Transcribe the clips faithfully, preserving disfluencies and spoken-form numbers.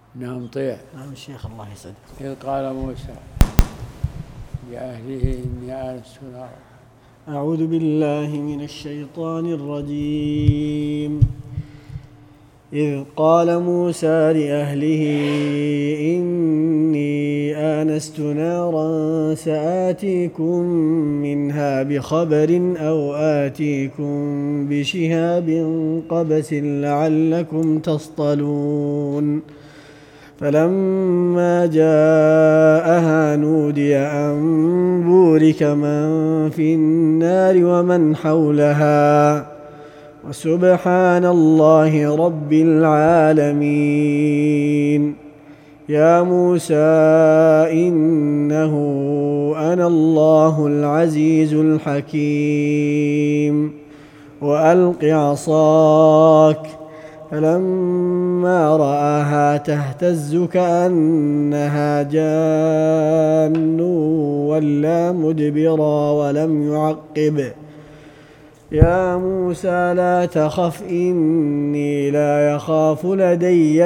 نعم طيع. نعم الشيخ الله يسعدك. إذ قال موسى لأهله إني آنست نارا. أعوذ بالله من الشيطان الرجيم. إذ قال موسى لأهله إني آنست نارا سآتيكم منها بخبر أو آتيكم بشهاب قبس لعلكم تصطلون. فلما جاءها نودي أن بورك من في النار ومن حولها وسبحان الله رب العالمين. يا موسى إنه أنا الله العزيز الحكيم وألق عصاك. فلما رآها تهتز كأنها جان ولا مدبرا ولم يعقب. يا موسى لا تخف إني لا يخاف لدي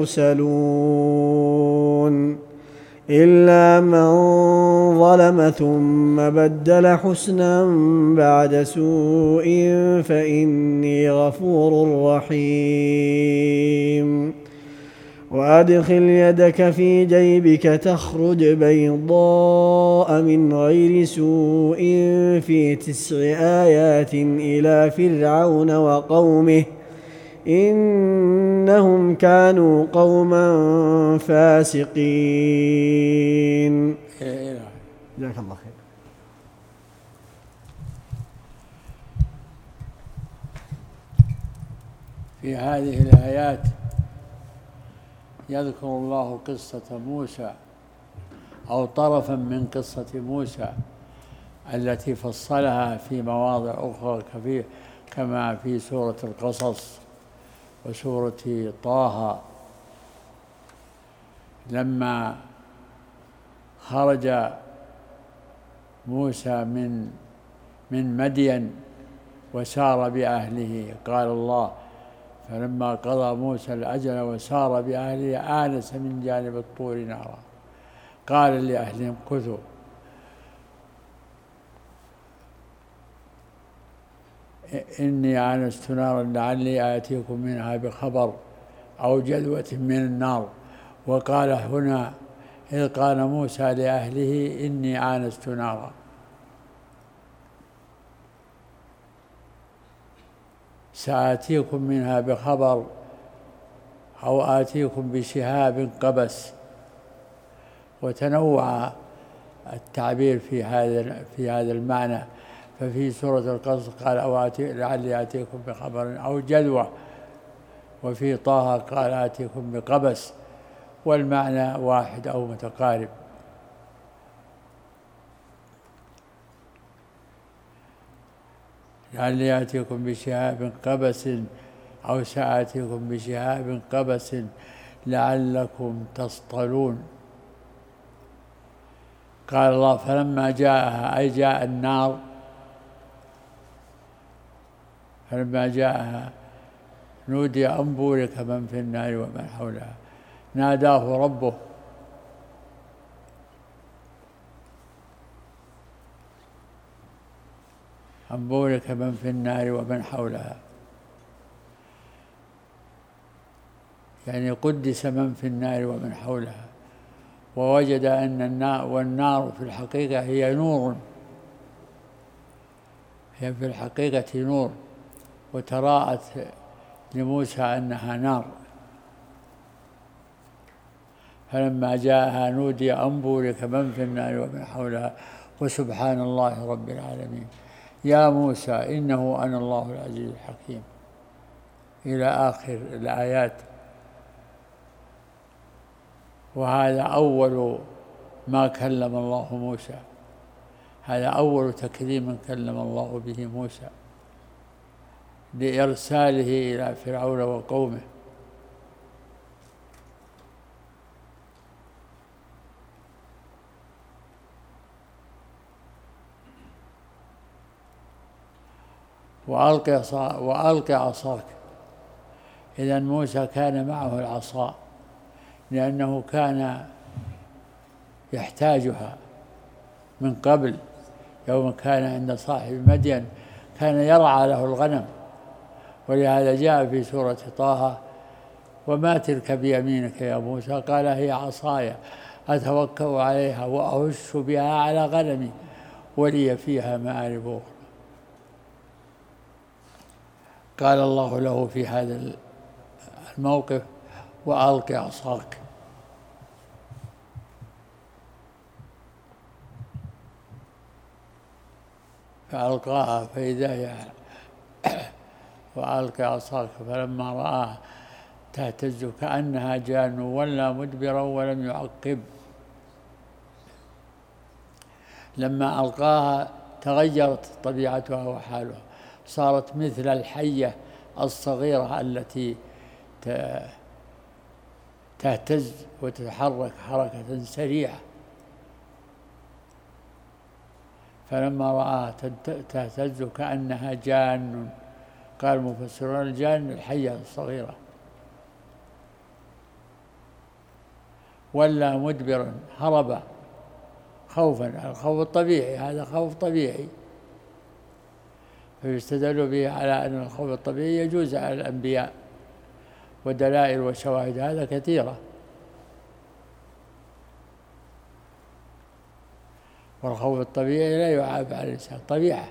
المرسلون إلا من ظلم ثم بدل حسنا بعد سوء فإني غفور رحيم. وأدخل يدك في جيبك تخرج بيضاء من غير سوء في تسع آيات إلى فرعون وقومه إنهم كانوا قوما فاسقين. جزاك الله خير. في هذه الآيات يذكر الله قصة موسى أو طرفا من قصة موسى التي فصلها في مواضع أخرى كما في سورة القصص وسورة طه. لما خرج موسى من من مدين وسار بأهله، قال الله: فلما قضى موسى الأجل وسار بأهله آنس من جانب الطور نارا قال لأهلهم كثوا إني آنست نارا لعلي آتيكم منها بخبر أو جذوة من النار. وقال هنا: إذ قال موسى لأهله إني آنست نارا. سآتيكم منها بخبر أو آتيكم بشهاب قبس. وتنوع التعبير في هذا في هذا المعنى، ففي سورة القصص قال: أو آتي لعلي آتيكم بخبر أو جذوة، وفي طه قال: آتيكم بقبس، والمعنى واحد أو متقارب. لعلي آتيكم بشهاب قبس أو سآتيكم بشهاب قبس لعلكم تصطلون. قال الله: فلما جاءها، أي جاء النار، فلما جاءها نودي أن بورك من في النار ومن حولها. ناداه ربه أن بورك من في النار ومن حولها، يعني قدس من في النار ومن حولها. ووجد أن النار والنار في الحقيقة هي نور، هي في الحقيقة نور، وتراءت لموسى أنها نار. فلما جاءها نودي أن بورك من في النار ومن حولها وسبحان الله رب العالمين. يا موسى إنه أنا الله العزيز الحكيم، إلى آخر الآيات. وهذا أول ما كلم الله موسى، هذا أول تكريم كلم الله به موسى لإرساله إلى فرعون وقومه. وألق عصاك. إذن موسى كان معه العصا لأنه كان يحتاجها من قبل، يوم كان عند صاحب مدين كان يرعى له الغنم، ولهذا جاء في سورة طه: وما تلك بيمينك يا موسى؟ قال هي عصاي أتوكأ عليها وأهش بها على غنمي ولي فيها مآرب أخرى. قال الله له في هذا الموقف: وألق عصاك. فألقاها فإذا هي وألق عصاك فلما رآها تهتز كأنها جان ولى مدبرا ولم يعقب. لما ألقاها تغيرت طبيعتها وحالها، صارت مثل الحية الصغيرة التي تهتز وتتحرك حركة سريعة. فلما رآها تهتز كأنها جان، قال المفسرون الجان الحية الصغيرة. ولا مدبرا، هرب خوفا، الخوف الطبيعي، هذا خوف طبيعي، فيستدل به على أن الخوف الطبيعي يجوز على الأنبياء، ودلائل وشواهد هذا كثيرة. والخوف الطبيعي لا يعاب على الإنسان، طبيعة.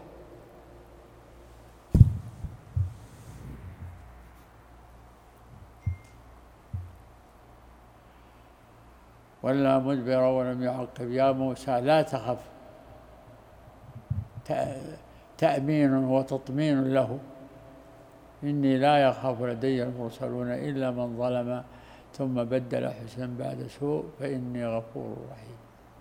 ولا مدبرا ولم يعقب. يا موسى لا تخف، تأمين وتطمين له: إني لا يخاف لدي المرسلون إلا من ظلم ثم بدل حسنا بعد سوء فإني غفور رحيم.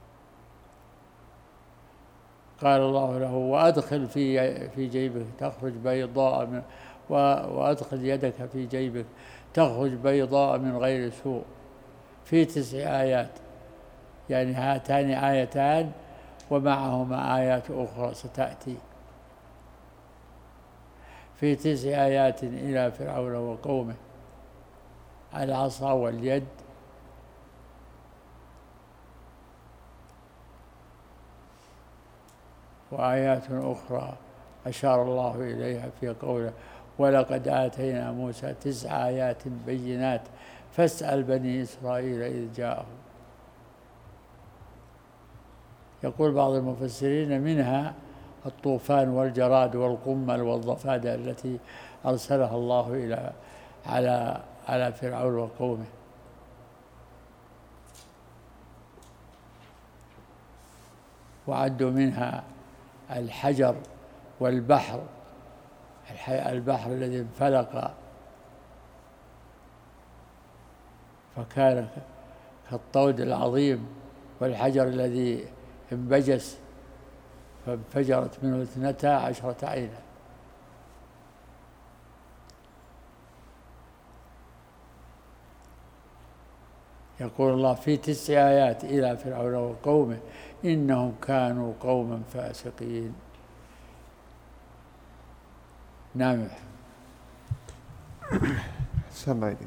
قال الله له: وأدخل في في جيبك تخرج بيضاء من وأدخل يدك في جيبك تخرج بيضاء من غير سوء، في تسع آيات، يعني هاتان آيتان ومعهما آيات أخرى ستأتي. في تسع آيات إلى فرعون وقومه: العصا واليد وآيات أخرى أشار الله إليها في قوله: ولقد آتينا موسى تسع آيات بينات فاسأل بني إسرائيل إذ جاءهم. يقول بعض المفسرين: منها الطوفان والجراد والقمل والضفادع التي أرسلها الله إلى على على فرعون وقومه. وعدوا منها الحجر والبحر، البحر الذي انفلق فكان كالطود العظيم، والحجر الذي انبجس فانفجرت منه اثنتا عشرة عينا. يقول الله: في تسع آيات إلى فرعون وقومه إنهم كانوا قوما فاسقين. نعم. سمع عليك.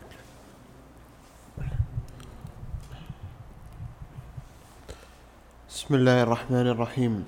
بسم الله الرحمن الرحيم.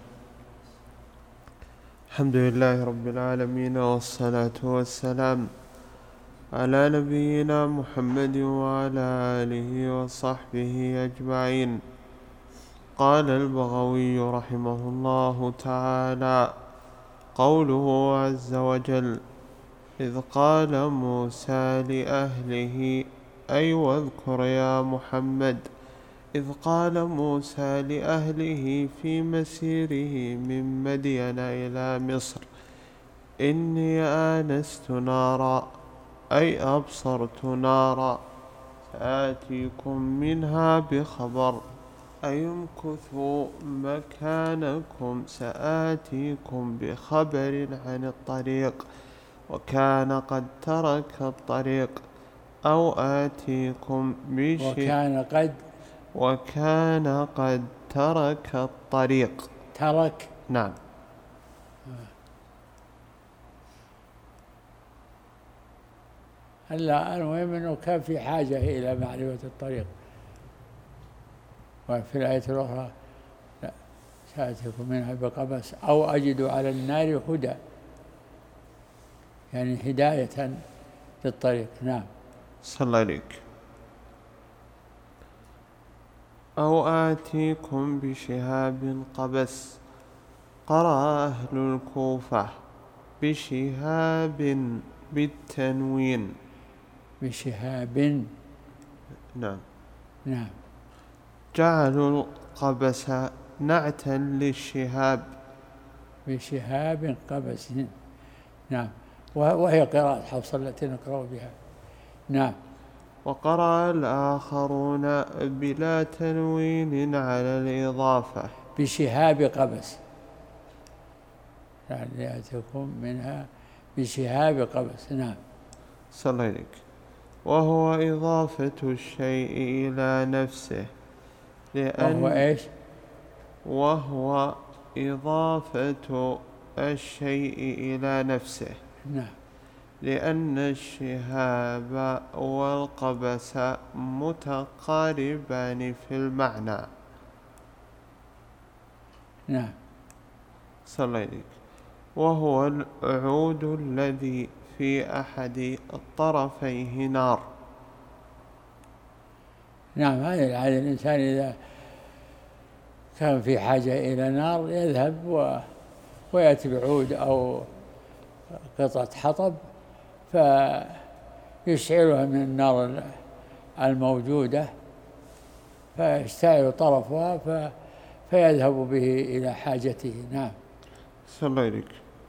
الحمد لله رب العالمين، والصلاة والسلام على نبينا محمد وعلى آله وصحبه أجمعين. قال البغوي رحمه الله تعالى: قوله عز وجل: إذ قال موسى لأهله، أي واذكر يا محمد إذ قال موسى لأهله في مسيره من مدين إلى مصر: إني آنست نارا، أي أبصرت نارا، سآتيكم منها بخبر، أي امكثوا مكانكم سآتيكم بخبر عن الطريق، وكان قد ترك الطريق، أو آتيكم بشيء وكان قد وكان قد ترك الطريق. ترك نعم. هلا المهم أنه كان في حاجة إلى معرفة الطريق. وفي الآية الأخرى لا سآتيكم منها بقبس أو أجد على النار هدى، يعني هداية للطريق. نعم. صلى الله عليك. أو آتيكم بشهاب قبس. قرأ أهل الكوفة بشهاب بالتنوين. بشهاب. نعم. نعم. جعلوا القبس نعتا للشهاب. بشهاب قبس. نعم. وهي قراءة حفص التي نقرأ بها. نعم. وقرأ الآخرون بلا تنوين على الإضافة. بشهاب قبس، يعني يأتيكم منها بشهاب قبس. نعم. صلى الله عليك. وهو إضافة الشيء إلى نفسه، لأن وهو إيش؟ وهو إضافة الشيء إلى نفسه. نعم. لأن الشهاب والقبس متقاربان في المعنى. نعم. صلى الله عليك. وهو العود الذي في أحد الطرفيه نار. نعم. هذا هذا الإنسان إذا كان في حاجة إلى نار يذهب و... ويأتي بعود أو قطعة حطب فيشعلها من النار الموجودة فيشتعل طرفها ف... فيذهب به إلى حاجته. نعم. صلى الله عليك.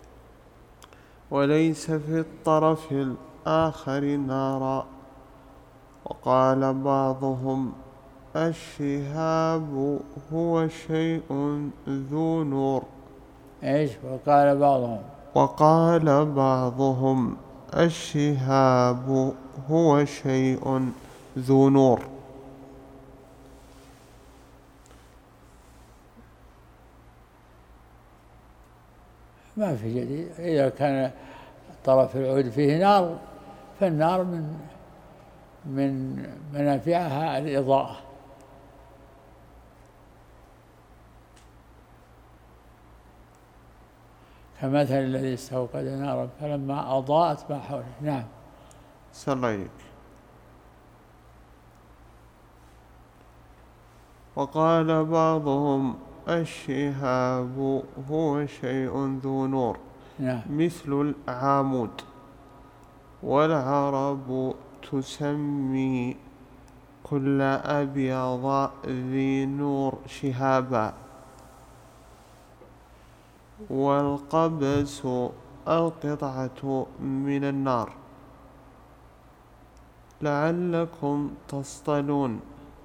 وليس في الطرف الآخر نارا. وقال بعضهم الشهاب هو شيء ذو نور. إيش؟ وقال بعضهم وقال بعضهم الشهاب هو شيء ذو نور. ما في جديد. إذا كان طرف العود فيه نار فالنار من من منافعها الإضاءة، كمثل الذي استوقد نارا فلما أضاءت ما حوله. نعم. صلى الله عليك. وقال بعضهم الشهاب هو شيء ذو نور. نعم. مثل العامود. والعرب تسمي كل أبيض ذي نور شهابا. والقبس القطعة من النار. لعلكم تصطلون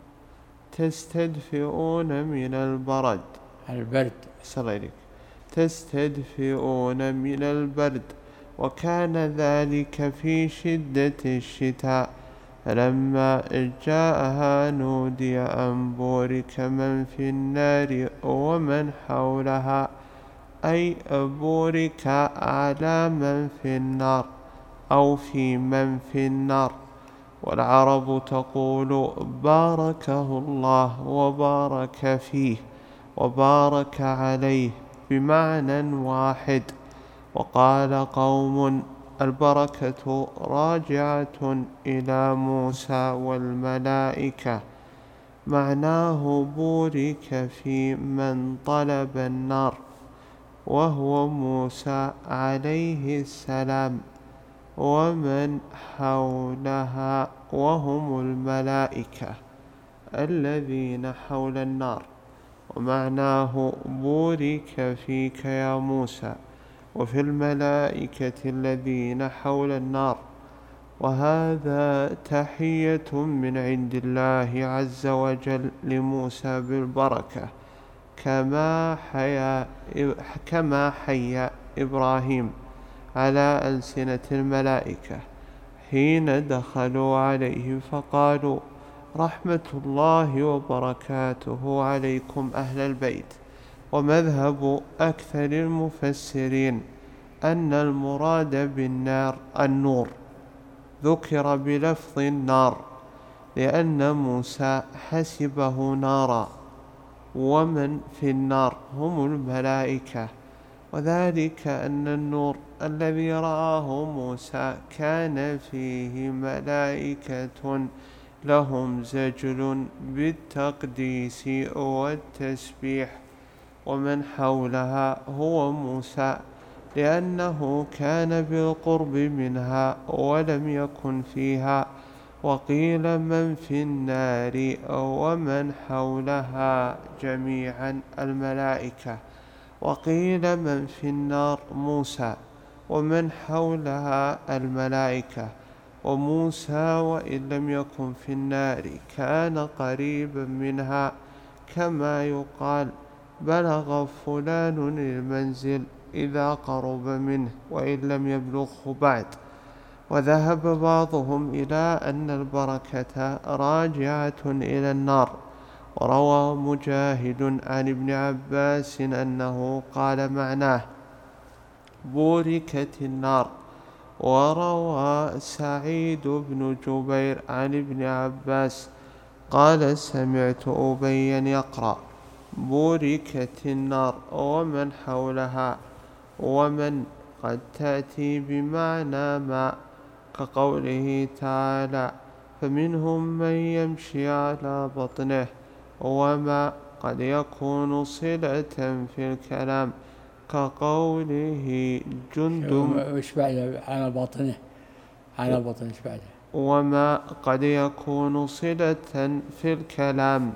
تستدفئون من البرد. البرد. صلى الله عليك. تستدفئون من البرد. وكان ذلك في شدة الشتاء. لما جاءها نودي أن بورك من في النار ومن حولها، أي بورك على من في النار أو في من في النار. والعرب تقول باركه الله وبارك فيه وبارك عليه بمعنى واحد. وقال قوم البركة راجعة إلى موسى والملائكة، معناه بورك في من طلب النار وهو موسى عليه السلام ومن حولها وهم الملائكة الذين حول النار. ومعناه بورك فيك يا موسى وفي الملائكة الذين حول النار. وهذا تحية من عند الله عز وجل لموسى بالبركة، كما حيا كما حيا إبراهيم على ألسنة الملائكة حين دخلوا عليه فقالوا رحمة الله وبركاته عليكم أهل البيت. ومذهب أكثر المفسرين أن المراد بالنار النور، ذكر بلفظ النار لأن موسى حسبه نارا ومن في النار هم الملائكة. وذلك أن النور الذي رآه موسى كان فيه ملائكة لهم زجل بالتقديس والتسبيح، ومن حولها هو موسى لأنه كان بالقرب منها ولم يكن فيها. وقيل من في النار ومن حولها جميعا الملائكة. وقيل من في النار موسى ومن حولها الملائكة. وموسى وإن لم يكن في النار كان قريبا منها، كما يقال بلغ فلان المنزل إذا قرب منه وإن لم يبلغه بعد. وذهب بعضهم إلى أن البركة راجعة إلى النار. وروى مجاهد عن ابن عباس أنه قال معناه بوركت النار. وروى سعيد بن جبير عن ابن عباس قال سمعت أبيا يقرأ بوركت النار ومن حولها، ومن قد تأتي بمعنى ما، كقوله تعالى فمنهم من يمشي على بطنه، وما قد يكون صلة في الكلام، كقوله جند وش بعد على بطنه؟ على بطنه وش بعد؟ وما قد يكون صلة في الكلام،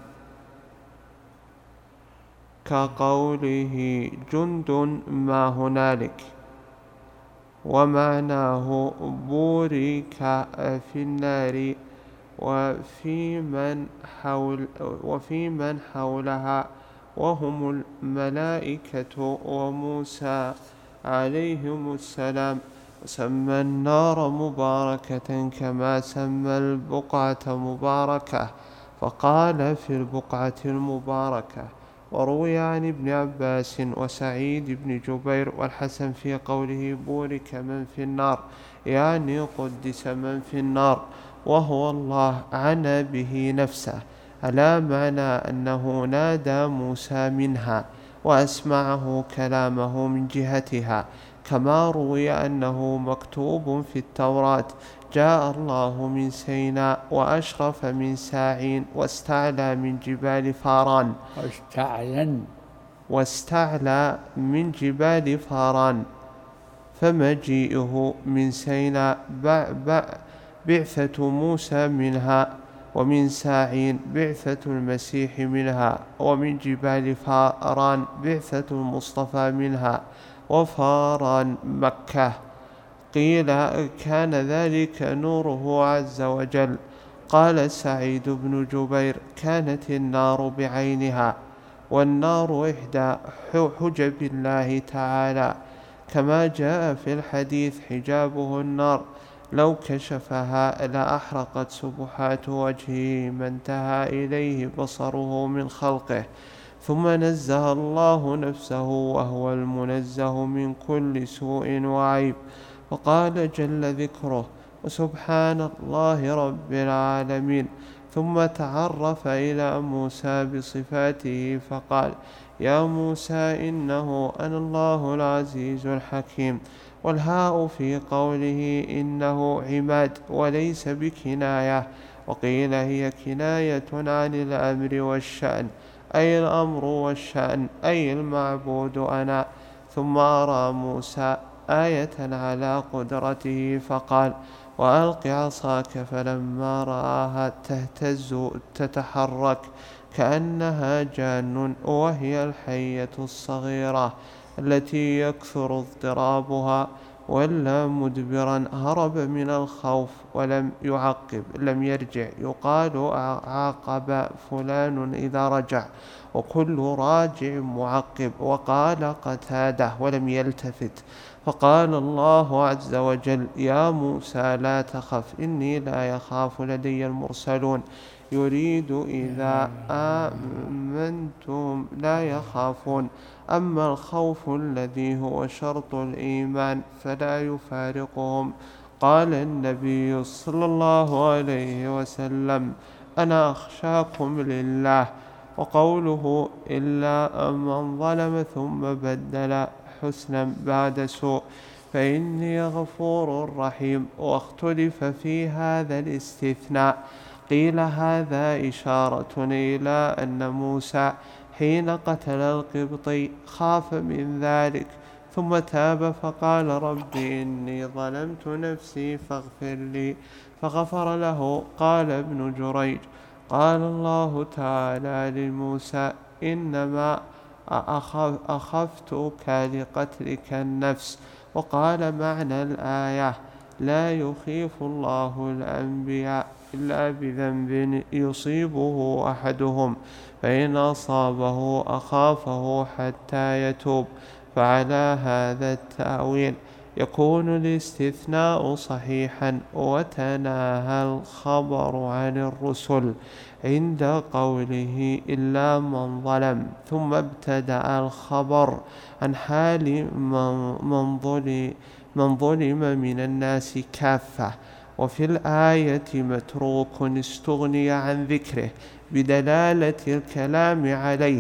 كقوله جند ما هنالك. ومعناه بورك في النار وفي من حول وفي من حولها وهم الملائكة وموسى عليهم السلام. وسمى النار مباركة كما سمى البقعة مباركة، فقال في البقعة المباركة. وروي عن ابن عباس وسعيد بن جبير والحسن في قوله بورك من في النار، يعني قدس من في النار، وهو الله عنى به نفسه، على معنى أنه نادى موسى منها وأسمعه كلامه من جهتها، كما روي أنه مكتوب في التوراة جاء الله من سيناء وأشرف من ساعين واستعلى من جبال فاران واستعلن واستعلى من جبال فاران. فمجيئه من سيناء بعثة موسى منها، ومن ساعين بعثة المسيح منها، ومن جبال فاران بعثة المصطفى منها، وفاران مكة. قيل كان ذلك نوره عز وجل. قال سعيد بن جبير كانت النار بعينها، والنار إحدى حجب الله تعالى، كما جاء في الحديث حجابه النار، لو كشفها لأحرقت سبحات وجهه ما انتهى إليه بصره من خلقه. ثم نزه الله نفسه وهو المنزه من كل سوء وعيب، وقال جل ذكره وسبحان الله رب العالمين. ثم تعرف إلى موسى بصفاته فقال يا موسى إنه أنا الله العزيز الحكيم. والهاء في قوله إنه عماد وليس بكناية، وقيل هي كناية عن الأمر والشأن، أي الأمر والشأن أي المعبود أنا. ثم أرى موسى آية على قدرته فقال وألق عصاك، فلما رآها تهتز تتحرك كأنها جان، وهي الحية الصغيرة التي يكثر اضطرابها، ولا مدبرا هرب من الخوف ولم يعقب لم يرجع. يقال عاقب فلان إذا رجع، وكل راجع معقب. وقال قتادة ولم يلتفت. فقال الله عز وجل يا موسى لا تخف إني لا يخاف لدي المرسلون. يريد إذا آمنتم لا يخافون. أما الخوف الذي هو شرط الإيمان فلا يفارقهم. قال النبي صلى الله عليه وسلم أنا أخشاكم لله. وقوله إلا من ظلم ثم بدل حسنا بعد سوء فإني غفور رحيم. واختلف في هذا الاستثناء، قيل هذا إشارة إلى أن موسى حين قتل القبطي خاف من ذلك ثم تاب فقال رب إني ظلمت نفسي فاغفر لي فغفر له. قال ابن جريج قال الله تعالى لموسى إنما أخفتك لقتلك النفس. وقال معنى الآية لا يخيف الله الأنبياء إلا بذنب يصيبه أحدهم فإن أصابه أخافه حتى يتوب. فعلى هذا التأويل يكون الاستثناء صحيحا وتناهى الخبر عن الرسل عند قوله إلا من ظلم، ثم ابتدأ الخبر عن حال من ظلم من ظلم من الناس كافة. وفي الآية متروك استغني عن ذكره بدلالة الكلام عليه،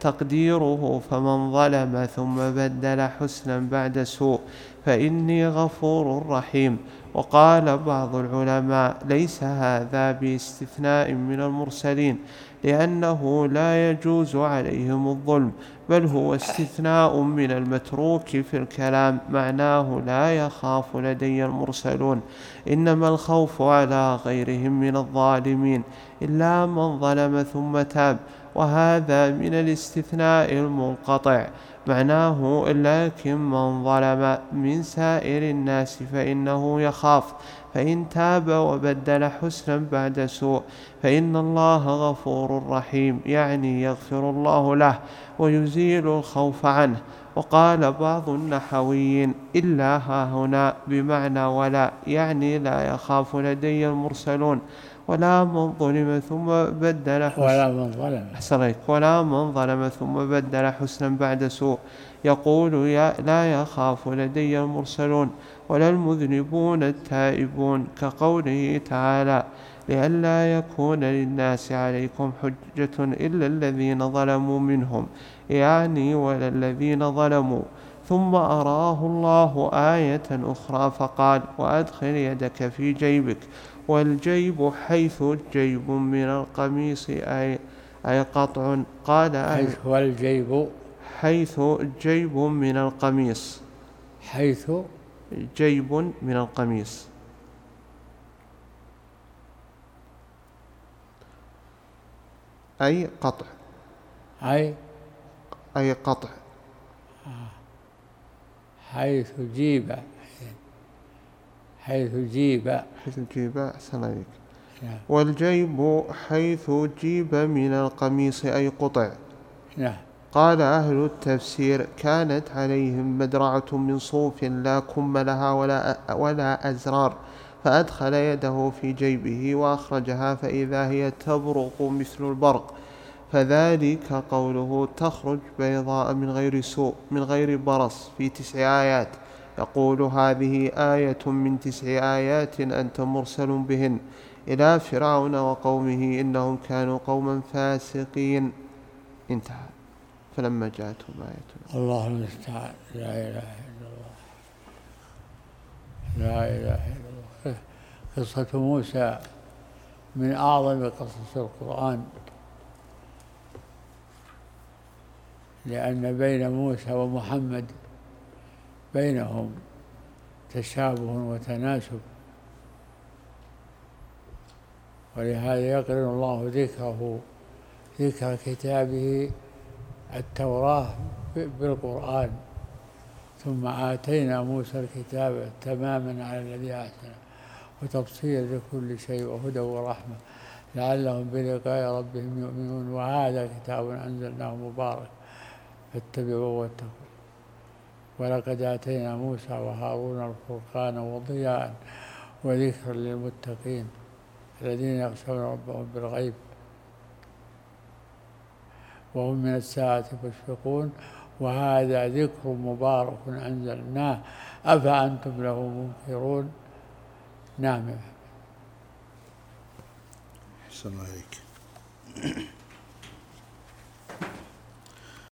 تقديره فمن ظلم ثم بدل حسنا بعد سوء فإني غفور رحيم. وقال بعض العلماء ليس هذا باستثناء من المرسلين لأنه لا يجوز عليهم الظلم، بل هو استثناء من المتروك في الكلام، معناه لا يخاف لدي المرسلون، إنما الخوف على غيرهم من الظالمين إلا من ظلم ثم تاب. وهذا من الاستثناء المنقطع، معناه لكن من ظلم من سائر الناس فإنه يخاف، فإن تاب وبدل حسنا بعد سوء فإن الله غفور رحيم، يعني يغفر الله له ويزيل الخوف عنه. وقال بعض النحويين إلا هاهنا بمعنى ولا، يعني لا يخاف لدي المرسلون ولا من ظلم ثم بدل حسنا ولا من ظلم ولا من ظلم ثم بدل حسنا بعد سوء. يقول يا لا يخاف لدي المرسلون ولا المذنبون التائبون، كقوله تعالى لئلا يكون للناس عليكم حجة إلا الذين ظلموا منهم، يعني ولا الذين ظلموا. ثم أراه الله آية أخرى فقال وأدخل يدك في جيبك، والجيب حيث جيب من القميص أي, أي قطع. قال حيث والجيب حيث جيب من القميص حيث جيب من القميص أي قطع أي أي قطع حيث جيب حيث جيب حيث جيب أحسن عليك. والجيب حيث جيب من القميص أي قطع. نعم. قال أهل التفسير كانت عليهم مدرعة من صوف لا كم لها ولا, ولا أزرار، فأدخل يده في جيبه وأخرجها فإذا هي تبرق مثل البرق، فذلك قوله تخرج بيضاء من غير سوء من غير برص في تسع آيات. يقول هذه آية من تسع آيات أنت مرسل بهن إلى فرعون وقومه إنهم كانوا قوما فاسقين. انتهى. فلما جاءتهم آية الله المستعان. لا إله إلا الله لا إله إلا الله. قصة موسى من أعظم قصص القرآن، لأن بين موسى ومحمد بينهم تشابه وتناسب، ولهذا يقرن الله ذكره ذكر كتابه التوراة بالقرآن. ثم آتينا موسى الكتاب تماما على الذي أحسن وتفصيلا لكل شيء وهدى ورحمة لعلهم بلقاء ربهم يؤمنون. وهذا كتاب أنزلناه مبارك فاتبعوه واتقوا. ولقد آتينا موسى وهارون الفرقان وضياء وذكرا للمتقين الذين يخشون ربهم بالغيب وهم من الساعة مشفقون. وهذا ذكر مبارك أنزلناه أفأنتم له منكرون. نعم. أحسن عليك.